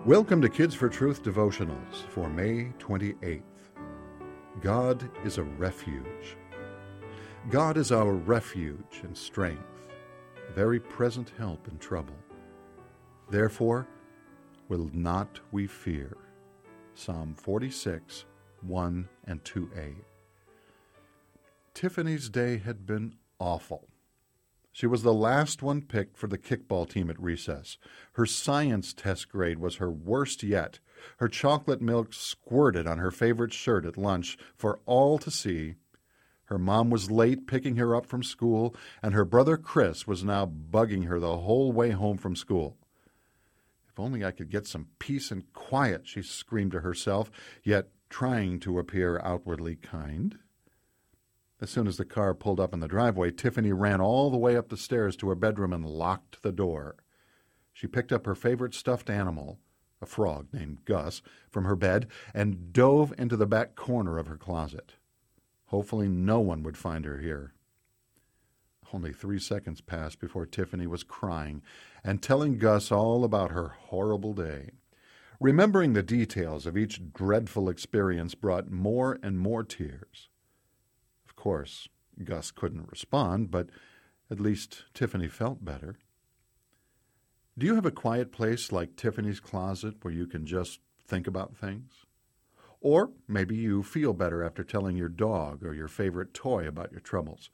Welcome to Kids for Truth devotionals for May 28th. God is a refuge. God is our refuge and strength, a very present help in trouble. Therefore, will not we fear. Psalm 46, 1 and 2a. Tiffany's day had been awful. She was the last one picked for the kickball team at recess. Her science test grade was her worst yet. Her chocolate milk squirted on her favorite shirt at lunch for all to see. Her mom was late picking her up from school, and her brother Chris was now bugging her the whole way home from school. If only I could get some peace and quiet, she screamed to herself, yet trying to appear outwardly kind. As soon as the car pulled up in the driveway, Tiffany ran all the way up the stairs to her bedroom and locked the door. She picked up her favorite stuffed animal, a frog named Gus, from her bed and dove into the back corner of her closet. Hopefully no one would find her here. Only 3 seconds passed before Tiffany was crying and telling Gus all about her horrible day. Remembering the details of each dreadful experience brought more and more tears. Of course, Gus couldn't respond, but at least Tiffany felt better. Do you have a quiet place like Tiffany's closet where you can just think about things? Or maybe you feel better after telling your dog or your favorite toy about your troubles.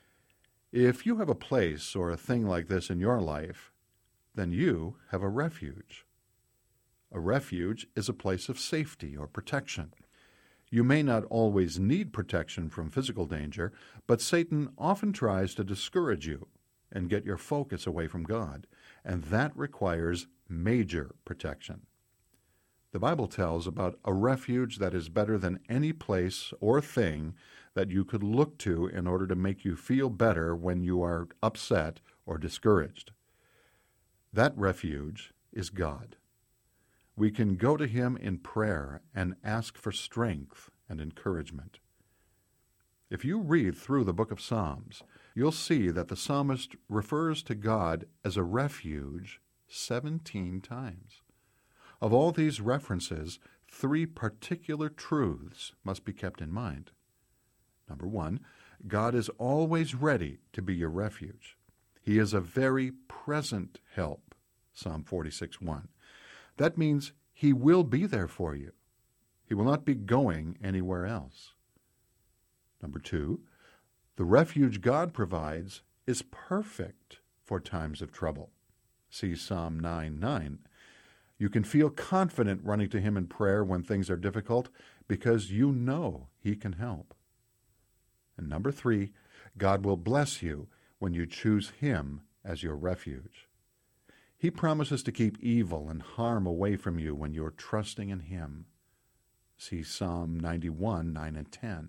If you have a place or a thing like this in your life, then you have a refuge. A refuge is a place of safety or protection. You may not always need protection from physical danger, but Satan often tries to discourage you and get your focus away from God, and that requires major protection. The Bible tells about a refuge that is better than any place or thing that you could look to in order to make you feel better when you are upset or discouraged. That refuge is God. We can go to Him in prayer and ask for strength and encouragement. If you read through the book of Psalms, you'll see that the psalmist refers to God as a refuge 17 times. Of all these references, 3 particular truths must be kept in mind. Number 1, God is always ready to be your refuge. He is a very present help, Psalm 46:1. That means He will be there for you. He will not be going anywhere else. Number 2, the refuge God provides is perfect for times of trouble. See Psalm 9:9. You can feel confident running to Him in prayer when things are difficult because you know He can help. And number 3, God will bless you when you choose Him as your refuge. He promises to keep evil and harm away from you when you're trusting in Him. See Psalm 91:9 and 10.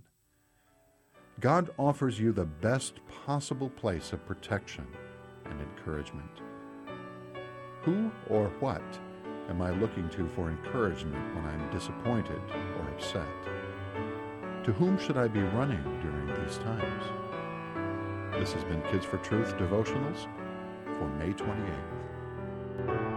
God offers you the best possible place of protection and encouragement. Who or what am I looking to for encouragement when I'm disappointed or upset? To whom should I be running during these times? This has been Kids for Truth devotionals for May 28th.